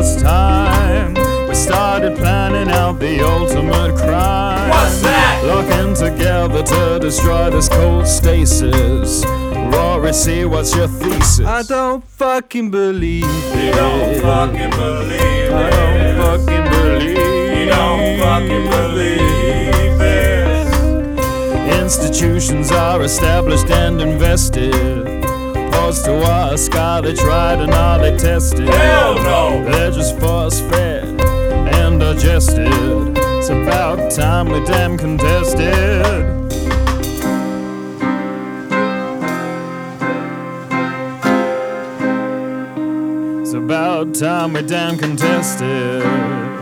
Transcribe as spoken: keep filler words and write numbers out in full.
it's time we started planning out the ultimate crime. What's that? Locking together to destroy this cold stasis. Rory, see, what's your thesis? I don't fucking believe it. You don't fucking believe I it. don't fucking believe You don't fucking believe this. Institutions are established and invested. Forced to ask, are they tried and are they tested? Hell no. They're just force-fed and digested. It's about time we damn contested. It's about time we damn contested.